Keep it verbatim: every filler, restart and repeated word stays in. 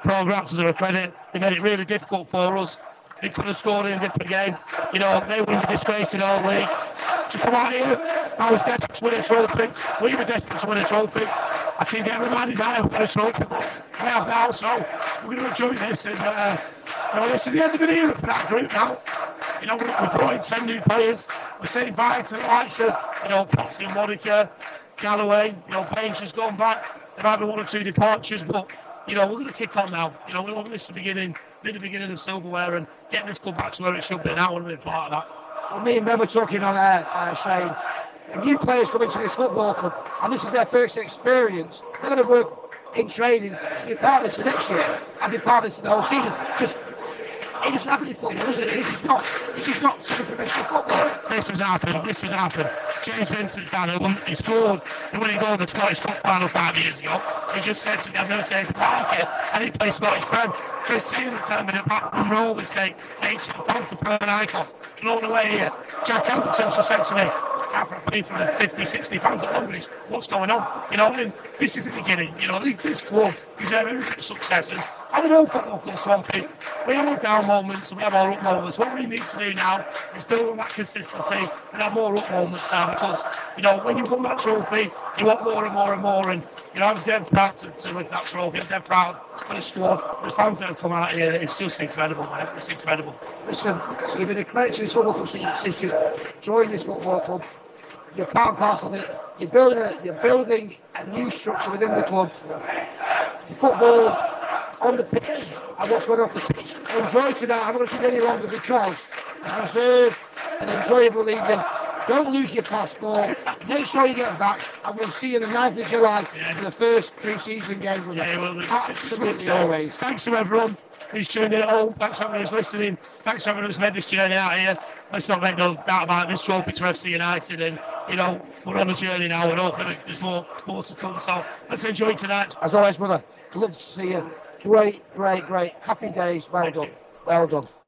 programmes are a credit. They made it really difficult for us. They could have scored in a different game. You know, they were disgraced in our league. To come out here, I was desperate to win a trophy. We were desperate to win a trophy. I keep getting reminded that I haven't won a trophy. I have now, so we're going to enjoy this. And uh, you know, this is the end of an era for that group now. You know, we, we brought in ten new players. We're saying bye to the likes of, you know, Potsy and Monica, Galloway. You know, Payne's just gone back. There might be one or two departures, but, you know, we're going to kick on now. You know, we want this to beginning, be the beginning of silverware and getting this club back to where it should be. And I want to be part of that. Well, me and Ben were talking on air, uh, saying, if new players come into this football club and this is their first experience, they're going to work in training to be part of this next year and be part of this the whole season. Because it doesn't happen in football, does it? This is not, this is not professional football. This has happened, this has happened. James Vincent's done it. He scored the winning goal in the Scottish Cup final five years ago. He just said to me, I've never said anything like it. And he plays Scottish Prem. Chris Taylor told me that Matt Monroe was saying, ancient fans of Panathinaikos. And all the way here, Jack Anderton just said to me, after playing for the fifty, sixty fans at Longridge, what's going on? You know, and this is the beginning. You know, this, this club is very, very good success. And I'm an old football club, Swampy. We have our down moments and we have our up moments. What we need to do now is build on that consistency and have more up moments now, because, you know, when you won that trophy, you want more and more and more. And, you know, I'm dead proud to, to lift that trophy. I'm dead proud for the squad. The fans that have come out here, it's just incredible, man. It's incredible. Listen, you've been a credit to this football club since, since you joined this football club. You're part and parcel of it. You're building a, you're building a new structure within the club. The football on the pitch and what's going off the pitch. Enjoy tonight. I'm not going to keep any longer because I deserve an enjoyable evening. Don't lose your passport. Make sure you get back, and we'll see you on the ninth of July yeah. for the first pre-season game. Yeah, well, absolutely always. Thanks to everyone who's tuned in at home. Thanks to everyone who's listening. Thanks to everyone who's made this journey out here. Let's not make no doubt about this trophy to F C United, and you know we're on a journey now, and hopefully there's more, more to come. So let's enjoy tonight. As always, brother, love to see you. Great, great, great. Happy days. Well done. Well done.